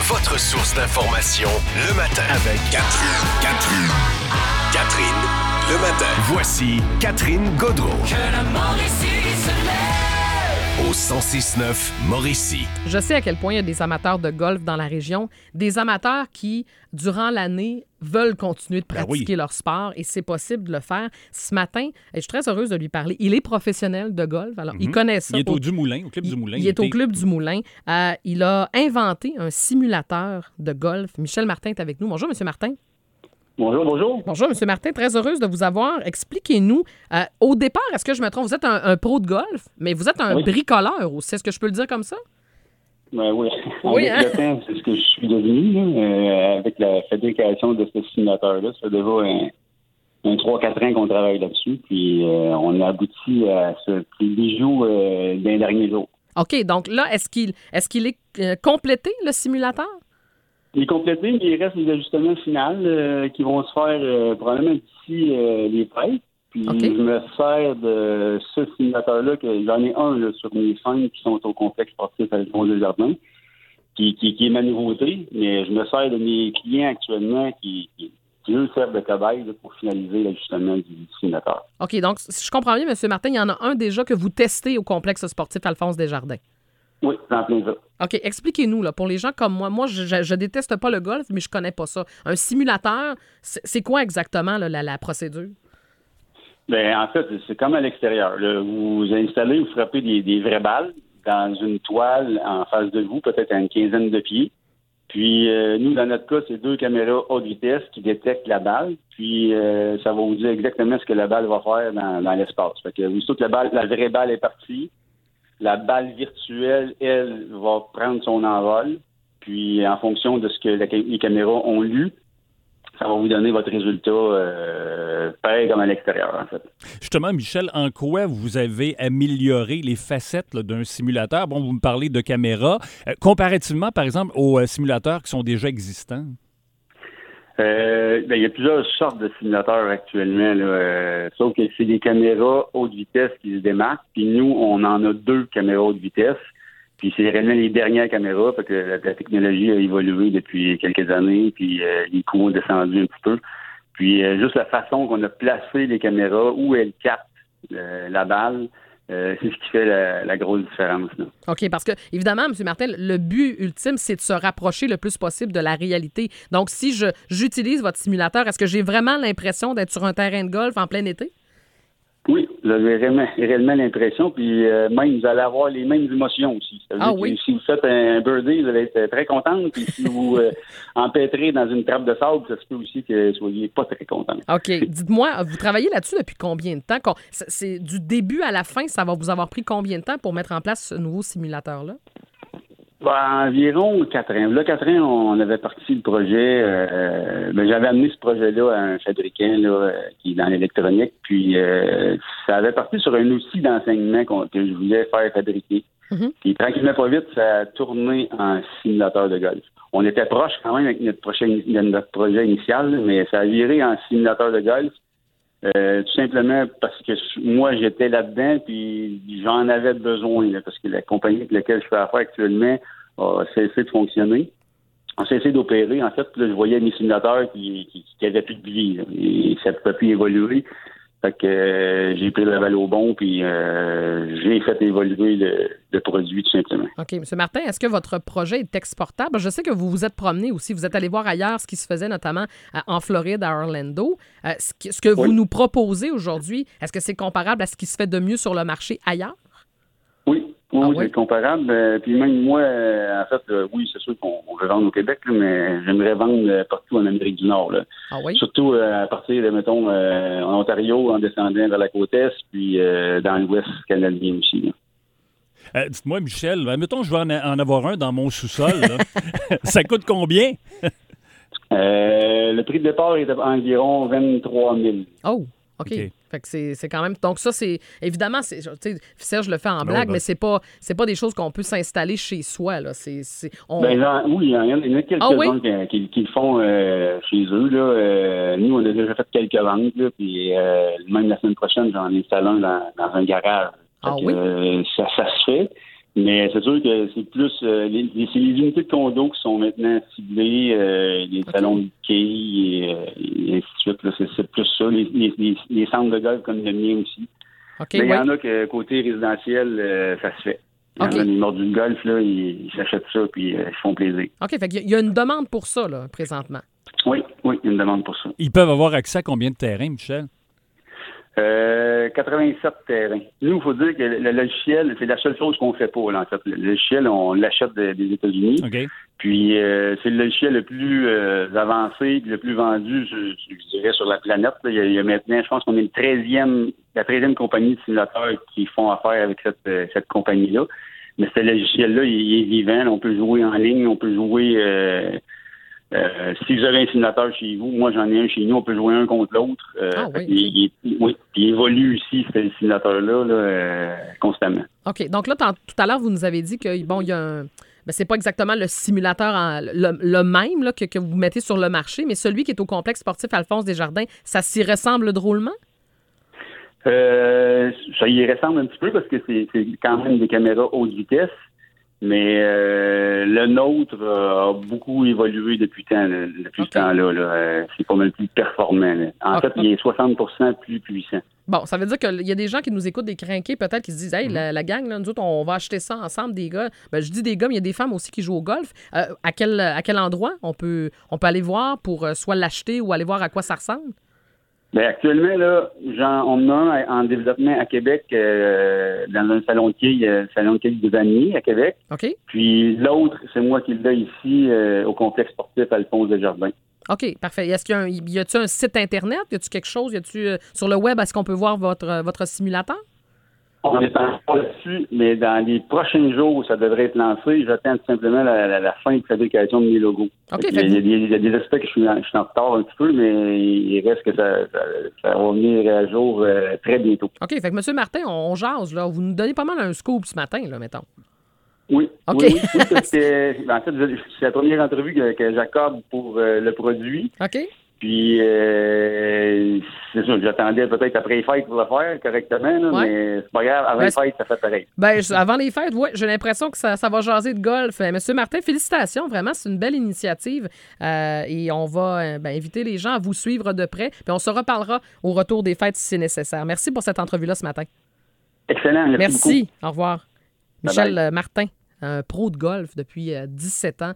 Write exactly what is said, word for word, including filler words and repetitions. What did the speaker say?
votre source d'information le matin. Avec Catherine. Catherine. Catherine, le matin. Voici Catherine Gaudreau. Que la Mauricie se lève. Au cent six neuf Mauricie. Je sais à quel point il y a des amateurs de golf dans la région, des amateurs qui, durant l'année, veulent continuer de pratiquer ben oui. leur sport et c'est possible de le faire. Ce matin, et je suis très heureuse de lui parler, il est professionnel de golf, alors mm-hmm. il connaît ça. Il est au, au Dumoulin, au Club il, du Moulin. Il, il est au Club du Moulin. Euh, il a inventé un simulateur de golf. Michel Martin est avec nous. Bonjour, M. Martin. Bonjour, bonjour. Bonjour, M. Martin. Très heureuse de vous avoir. Expliquez-nous. Euh, au départ, est-ce que je me trompe? Vous êtes un, un pro de golf, mais vous êtes un oui. bricoleur aussi. Est-ce que je peux le dire comme ça? Ben oui. Oui, avec hein? le temps, c'est ce que je suis devenu. Là, euh, avec la fabrication de ce simulateur-là, ça fait déjà un, un trois quatre ans qu'on travaille là-dessus. Puis euh, on a abouti à ce petit bijou euh, d'un dernier jour. OK. Donc là, est-ce qu'il, est-ce qu'il est euh, complété, le simulateur? Il est complété, mais il reste les ajustements finaux euh, qui vont se faire euh, probablement d'ici euh, les fêtes. Puis okay. je me sers de ce simulateur-là, que j'en ai un là, sur mes cinq qui sont au complexe sportif à Desjardins, qui, qui, qui est ma nouveauté, mais je me sers de mes clients actuellement qui, qui, qui eux, servent de cobaye là, pour finaliser l'ajustement du simulateur. OK, donc si je comprends bien, M. Martin, il y en a un déjà que vous testez au complexe sportif Alphonse Desjardins. Oui, c'est en plein ça. OK, expliquez-nous, là, pour les gens comme moi. Moi, je, je, je déteste pas le golf, mais je connais pas ça. Un simulateur, c'est, c'est quoi exactement là, la, la procédure? Bien, en fait, c'est comme à l'extérieur. Là. Vous installez, vous frappez des, des vraies balles dans une toile en face de vous, peut-être à une quinzaine de pieds. Puis, euh, nous, dans notre cas, c'est deux caméras haute vitesse qui détectent la balle. Puis, euh, ça va vous dire exactement ce que la balle va faire dans, dans l'espace. Fait que, aussitôt que la balle, la vraie balle est partie, la balle virtuelle, elle, va prendre son envol. Puis, en fonction de ce que la, les caméras ont lu, ça va vous donner votre résultat euh, pareil comme à l'extérieur, en fait. Justement, Michel, en quoi vous avez amélioré les facettes là, d'un simulateur? Bon, vous me parlez de caméras. Euh, comparativement, par exemple, aux euh, simulateurs qui sont déjà existants? Euh, ben, il y a plusieurs sortes de simulateurs actuellement, là, euh, sauf que c'est des caméras haute vitesse qui se démarquent. Puis nous, on en a deux caméras haute vitesse. Puis c'est réellement les dernières caméras, fait que la, la technologie a évolué depuis quelques années, puis euh, les coûts ont descendu un petit peu. Puis euh, juste la façon qu'on a placé les caméras, où elles captent euh, la balle, euh, c'est ce qui fait la, la grosse différence. Là. OK, parce que, évidemment, M. Martin, le but ultime, c'est de se rapprocher le plus possible de la réalité. Donc, si je j'utilise votre simulateur, est-ce que j'ai vraiment l'impression d'être sur un terrain de golf en plein été? Oui, vous avez réellement, réellement l'impression, puis euh, même vous allez avoir les mêmes émotions aussi. Ça veut ah dire oui? que si vous faites un birdie, vous allez être très contente, puis si vous euh, empêtrez dans une trappe de sable, ça se peut aussi que vous soyez pas très content. OK. Dites-moi, vous travaillez là-dessus depuis combien de temps? C'est du début à la fin, ça va vous avoir pris combien de temps pour mettre en place ce nouveau simulateur-là? Ben, environ quatre ans. Là, quatre ans, on avait parti le projet. Euh, ben, j'avais amené ce projet-là à un fabricant là, euh, qui est dans l'électronique. Puis, euh, ça avait parti sur un outil d'enseignement qu'on, que je voulais faire fabriquer. Mm-hmm. Puis, tranquillement, pas vite, ça a tourné en simulateur de golf. On était proche quand même avec notre projet, notre projet initial, mais ça a viré en simulateur de golf. Euh, tout simplement parce que moi, j'étais là-dedans, puis j'en avais besoin, là, parce que la compagnie avec laquelle je fais affaire actuellement a cessé de fonctionner, a cessé d'opérer. En fait, là, je voyais mes simulateurs qui, qui, qui avaient plus de vie, là, et ça ne pouvait plus évoluer. Fait que euh, j'ai pris le balle au bon, puis euh, j'ai fait évoluer le, le produit, tout simplement. OK. M. Martin, est-ce que votre projet est exportable? Je sais que vous vous êtes promené aussi. Vous êtes allé voir ailleurs ce qui se faisait, notamment en Floride, à Orlando. Euh, ce, que, ce que vous oui. nous proposez aujourd'hui, est-ce que c'est comparable à ce qui se fait de mieux sur le marché ailleurs? Oui. Oui, ah oui, oui? c'est comparable. Euh, puis même moi, euh, en fait, euh, oui, c'est sûr qu'on on veut vendre au Québec, là, mais j'aimerais vendre euh, partout en Amérique du Nord. Là. Ah oui? Surtout euh, à partir de, mettons, euh, en Ontario, en descendant vers la côte Est, puis euh, dans l'Ouest canadien aussi. Là. Euh, dites-moi, Michel, mettons je vais en, en avoir un dans mon sous-sol. Ça coûte combien? euh, le prix de départ est environ vingt-trois mille. Oh! OK. okay. Fait que c'est, c'est quand même. Donc, ça, c'est. Évidemment, c'est, tu sais, Serge le fait en blague, non, mais c'est pas, c'est pas des choses qu'on peut s'installer chez soi. Là. C'est, c'est, on... ben, genre, oui, il y en a, il y en a quelques-uns ah, oui? qui, qui, qui le font euh, chez eux. Là. Euh, nous, on a déjà fait quelques ventes. Là, puis euh, même la semaine prochaine, j'en installe un dans, dans un garage. Ah, que, oui? euh, ça, ça se fait. Mais c'est sûr que c'est plus euh, les, les, c'est les unités de condo qui sont maintenant ciblées, euh, les okay. salons de quai et, euh, et ainsi de suite. Là, c'est, c'est plus ça. Les, les, les, les centres de golf comme le mien aussi. Okay, Mais il ouais. y en a que côté résidentiel, euh, ça se fait. Il y okay. en a les morts du golf, là, ils, ils s'achètent ça puis euh, ils font plaisir. OK, fait qu'il y a une demande pour ça, là, présentement. Oui, oui, il y a une demande pour ça. Ils peuvent avoir accès à combien de terrains, Michel? Euh, quatre-vingt-sept terrains. Nous, il faut dire que le logiciel, c'est la seule chose qu'on fait pas, là, en fait. Le logiciel, on l'achète de, des États-Unis. Okay. Puis, euh, c'est le logiciel le plus euh, avancé, le plus vendu, je, je dirais, sur la planète. Il y, a, il y a maintenant, je pense qu'on est le treizième, la treizième compagnie de simulateurs qui font affaire avec cette, euh, cette compagnie-là. Mais ce logiciel-là, il, il est vivant. Là, on peut jouer en ligne, on peut jouer... Euh, Euh, si vous avez un simulateur chez vous, moi j'en ai un chez nous, on peut jouer un contre l'autre. Euh, ah, oui, il, okay. il, oui, il évolue aussi, ce simulateur-là, là, euh, constamment. OK. Donc là, tout à l'heure, vous nous avez dit que, bon, il y a un... Ben, c'est pas exactement le simulateur en, le, le même là, que, que vous mettez sur le marché, mais celui qui est au complexe sportif Alphonse Desjardins, ça s'y ressemble drôlement? Euh, ça y ressemble un petit peu parce que c'est, c'est quand même des caméras haute vitesse. Mais euh, le nôtre a beaucoup évolué depuis, temps, là, depuis okay. ce temps-là. Là. Euh, c'est pas mal plus performant. Là. En okay. fait, il est soixante pour cent plus puissant. Bon, ça veut dire qu'il y a des gens qui nous écoutent, des crinqués peut-être, qui se disent « Hey, mm-hmm. la, la gang, là, nous autres, on va acheter ça ensemble, des gars. » Ben, je dis des gars, mais il y a des femmes aussi qui jouent au golf. Euh, à, quel, à quel endroit on peut, on peut aller voir pour euh, soit l'acheter ou aller voir à quoi ça ressemble? Bien, actuellement, là, genre, on a un en développement à Québec, euh, dans un salon de quilles, euh, salon de quilles de Vanier à Québec. OK. Puis l'autre, c'est moi qui l'ai ici, euh, au complexe sportif Alphonse Desjardins. OK, parfait. Est-ce qu'il y a, un, y a-tu un site Internet? Y a-tu quelque chose? Y a-tu, euh, sur le web, est-ce qu'on peut voir votre, votre simulateur? On n'est pas là-dessus, mais dans les prochains jours, ça devrait être lancé. J'attends tout simplement la, la, la fin de fabrication de mes logos. Okay, il, y a, il, y a, il y a des aspects que je suis, en, je suis en retard un petit peu, mais il reste que ça, ça, ça va venir à jour euh, très bientôt. OK, fait que M. Martin, on, on jase, là. Vous nous donnez pas mal un scoop ce matin, là, mettons. Oui. OK. Oui, oui, oui, parce que, en fait, c'est la première entrevue que, que j'accorde pour euh, le produit. OK. Puis, euh, c'est sûr, j'attendais peut-être après les fêtes pour le faire correctement, là, ouais. mais c'est pas grave, avant ben, les fêtes, ça fait pareil. Ben, avant les fêtes, oui, j'ai l'impression que ça, ça va jaser de golf. Monsieur Martin, félicitations, vraiment, c'est une belle initiative euh, et on va euh, ben, inviter les gens à vous suivre de près, puis on se reparlera au retour des fêtes si c'est nécessaire. Merci pour cette entrevue-là ce matin. Excellent, merci, merci beaucoup. Au revoir. Bye Michel bye. Martin. Un pro de golf depuis dix-sept ans.